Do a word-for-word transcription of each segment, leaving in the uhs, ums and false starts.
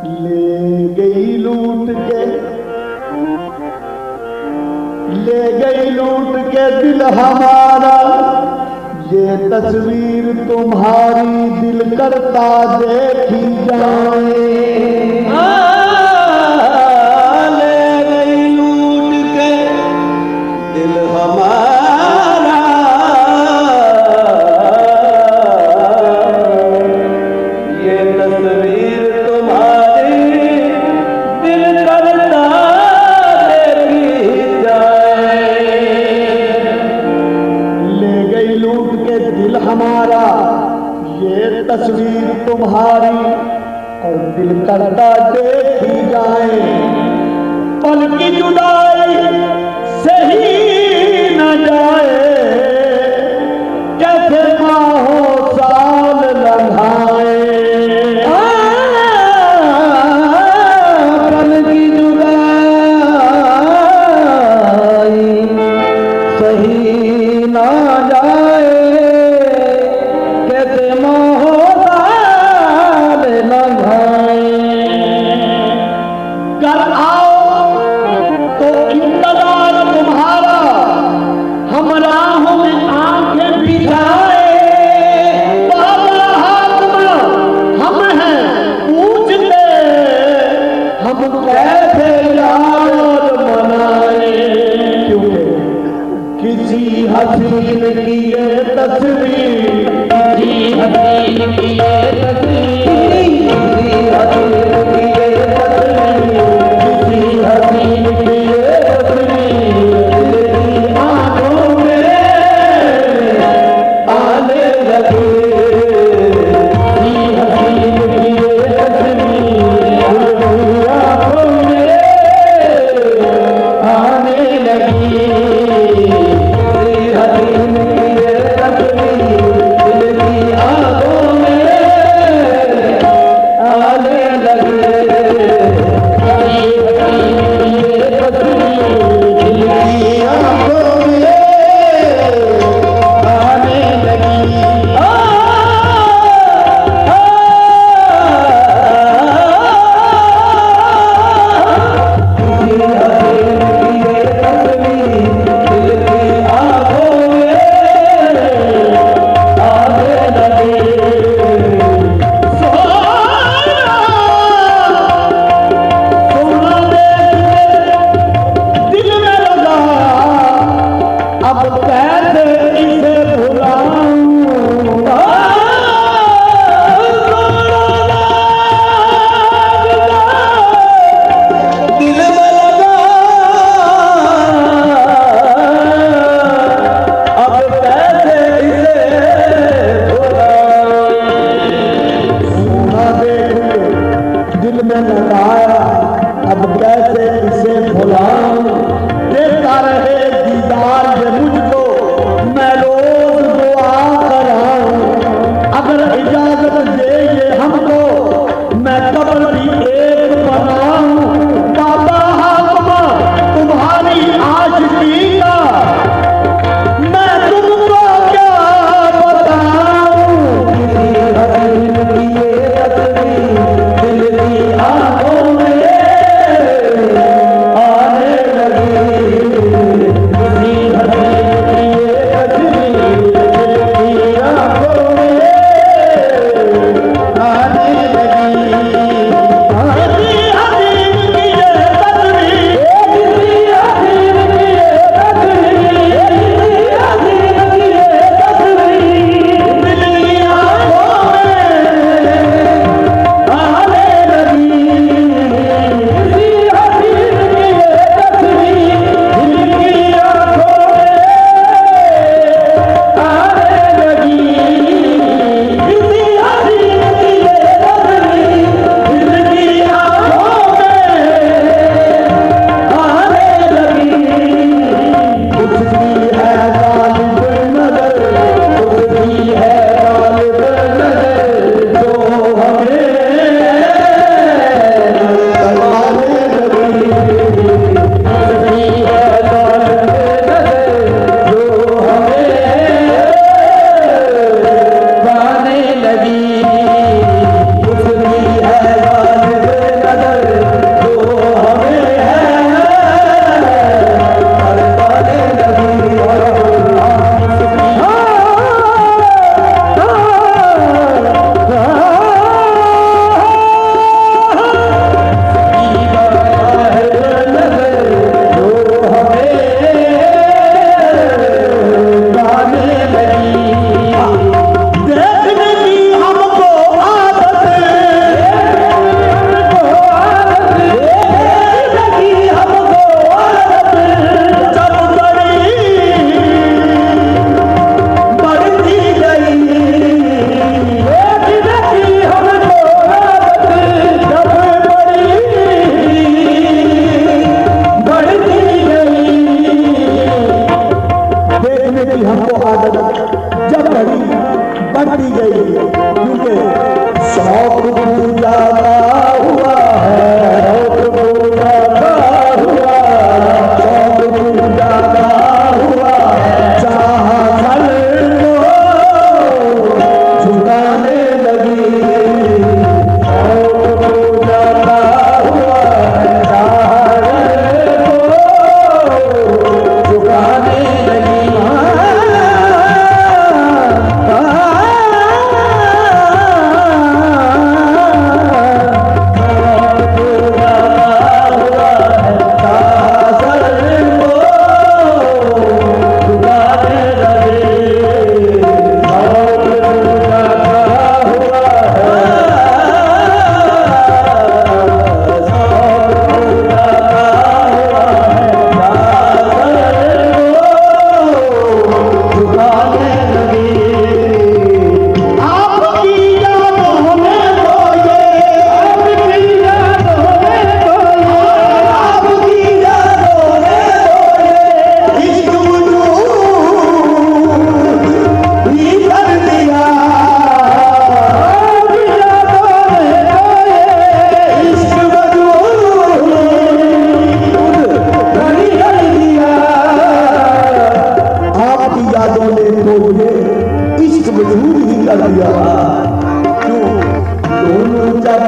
ले गई लूट के, ले गई लूट के दिल हमारा, ये तस्वीर तुम्हारी दिल करता देखी जाए। ले गई लूट के दिल हमारा, ये तस्वीर तुम्हारी दिल करता देखी जाए। ले गई लूट के दिल हमारा, ये तस्वीर तुम्हारी और दिल करता देखी जाए। पल की जुदाई सही न जाए, कैसे माहो साल लंघाए। पल की जुदाई सही न जाए, कैसे माहो साल लंघाए।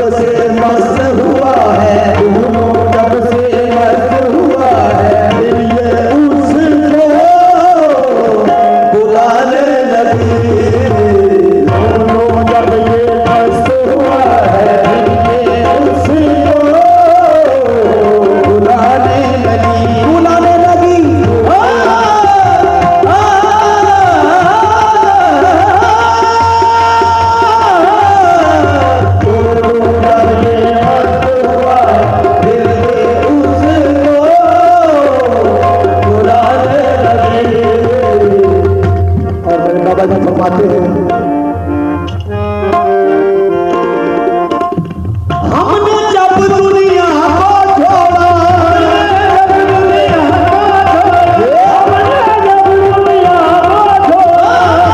से मस्त हुआ है, दोनों जब से मस्त हुआ है, फिर ये उसको बुलाने लगी। दोनों जब ये मस्त हुआ है, फिर ये उसको बुलाने लगी, बुलाने लगी। आ, आ, बाबा जी फरमाते हैं, हमने जब दुनिया को छोड़ा, दुनिया को छोड़ा,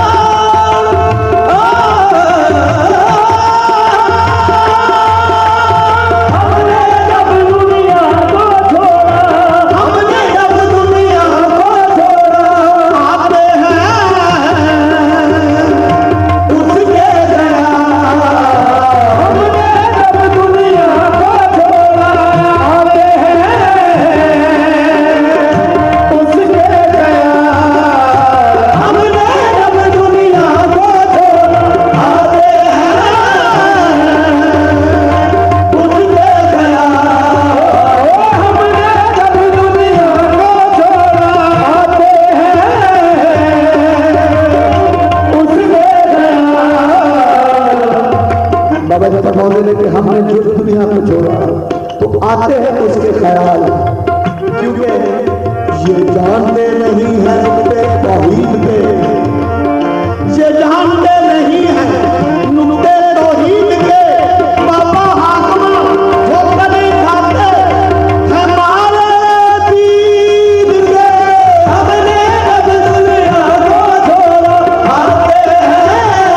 हमने जब दुनिया को छोड़ा, हमने जब दुनिया को छोड़ा, आते हैं उसके गया, हमने जब दुनिया को छोड़ा, आते हैं उसके गया, हमने जब दुनिया को छोड़ा, आते हैं उसके गया, हमने जब दुनिया को छोड़ा, आते हैं उसके गया। बाबा जी फरमाते हैं कि हमने जो दुनिया को छोड़ा तो आते हैं उसके ख्याल, क्योंकि ये जानते नहीं है नुक्ते तौहीद के, ये जानते नहीं है नुक्ते तौहीद के। बाबा हाकिम वो कभी खाते हैं मारे दीद के, हमने जब दुनिया को छोड़ा, आते हैं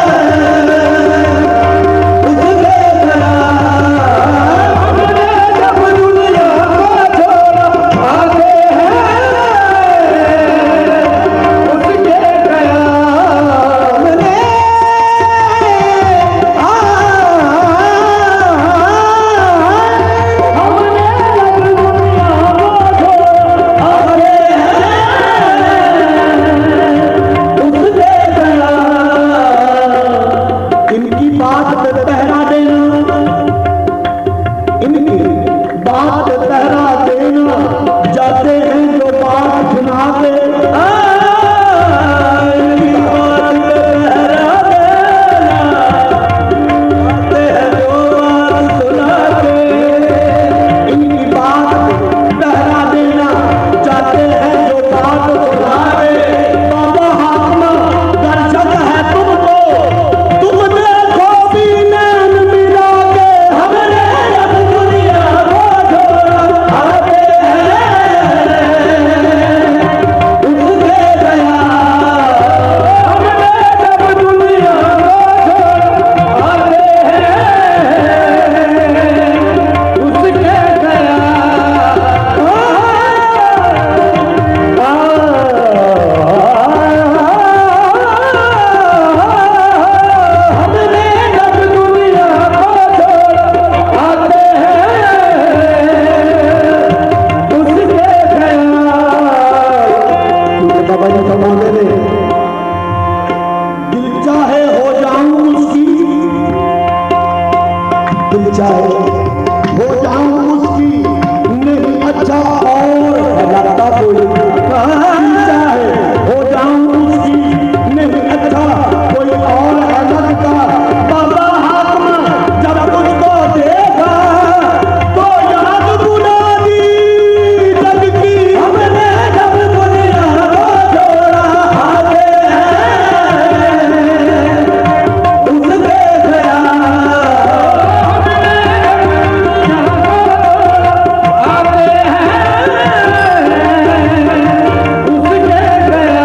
उसके गया, हमने जब दुनिया को छोड़ा, आते हैं उसके गया, हमने आ हमने जब दुनिया को छोड़ा, आते हैं उसके गया। इनकी बात पे पहरा देना, इनकी बात पहरा देना, जाते हैं जो बात सुना के, आ, इनकी बात पे पहरा देना, जाते हैं जो बात सुना के, इनकी बात पे पहरा देना, जाते हैं जो बात सुना के। बाबा हाकिम दर्शक है तुमको, तुम देखो भी नैन मिला के, हमने जब दुनिया को छोड़ा, आते हैं उसके गया, हमने जब दुनिया को छोड़ा, आते हैं उसके गया। हमने जब दुनिया को छोड़ा, आते हैं उसके गया। क्योंकि बाबा जी फरमाते थे, दिल चाहे हो जाऊं उसकी, दिल चाहे हो जाऊं उसकी, नहीं अच्छा और लगता कोई, दिल चाहे हो जाऊं उसकी, नहीं अच्छा कोई और है लगता। बाबा हाकिम जब उसको देखा तो याद बुला दी जग की, हमने जब दुनिया को छोड़ा, आते हैं उसके गया, हमने जब दुनिया को छोड़ा, आते हैं उसके गया।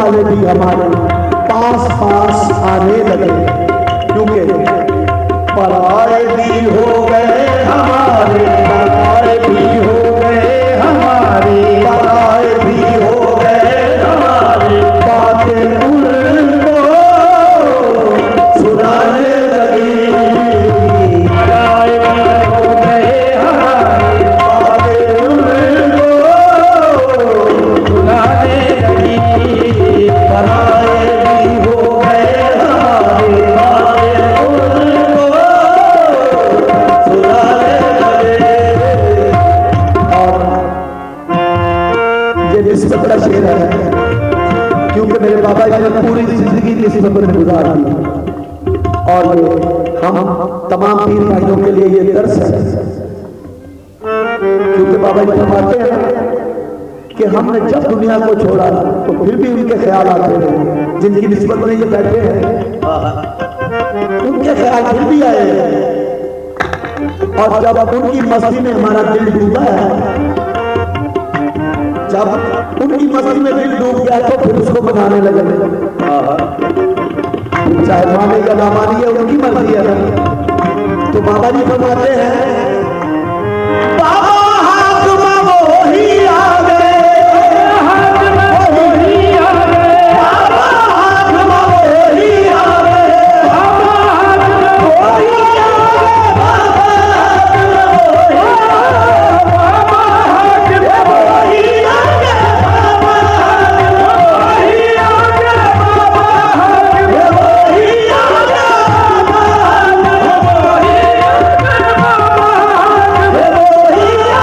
वाले भी हमारे पास पास आने लगे, क्योंकि पराए भी हो गए हमारे, पराए भी हो गए हमारे, पराए भी हो गए हमारे, बातें उनको सुनाने लगी, पराए भी हो गए हमारे, बातें उनको सुनाने लगी, पराए भी हो गए हमारे, बातें उनको सुनाने लगे। और ये निस्बत का शेर है, क्योंकि मेरे बाबा जी ने पूरी जिंदगी निस्बत में गुजार दी, और हम तमाम पीर भाइयों के लिए ये दर्स है, क्योंकि बाबा जी फरमाते हैं कि हमने जब दुनिया को छोड़ा तो फिर भी उनके ख्याल आते हैं, जिनकी निस्बत में ये बैठे हैं उनके ख्याल फिर भी आए हैं, और जब उनकी मस्ती में हमारा दिल डूबा है, जब उनकी मस्ती में दिल डूब गया तो फिर उसको बनाने लगे, चाहे माने या ना मानिए उनकी मर्जी है ना। तो बाबा जी फरमाते हैं बाबा हाथ में वो ही आ गए, हाथ में वो ही आ गए, बाबा हाथ में वो ही आ गए, बाबा हाथ में वो ही आ गए, बाबा हाथ में वो ही आ गए, बाबा हाथ में वो ही आ गए, बाबा हाथ में वो ही आ गए, बाबा हाथ में वो ही आ गए, बाबा हाथ में वो ही आ गए, बाबा हाथ में वो ही आ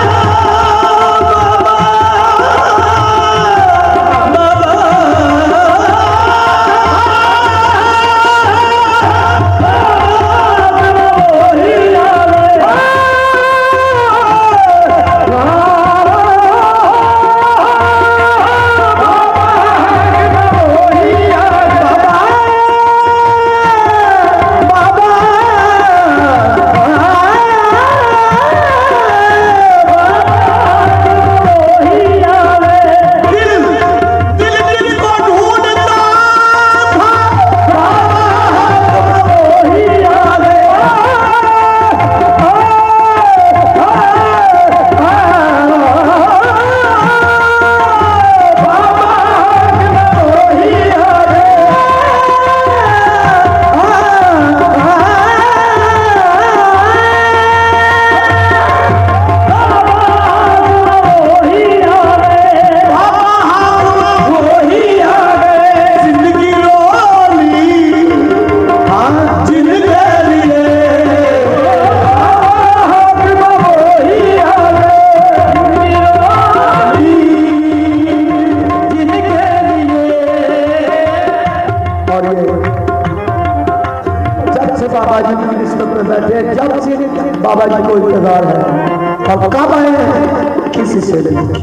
बाबा जी की निस्बत में बैठे, जब से बाबा जी को इंतजार है, और कब आए किसी से नहीं।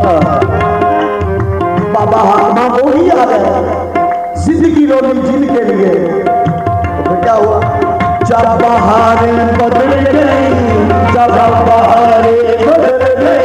बाबा हाकमा वो ही आ गए, जिंदगी रोनी जिनके लिए। तो क्या हुआ, जब बहारें बदल गई, जब बहारें बदल गई,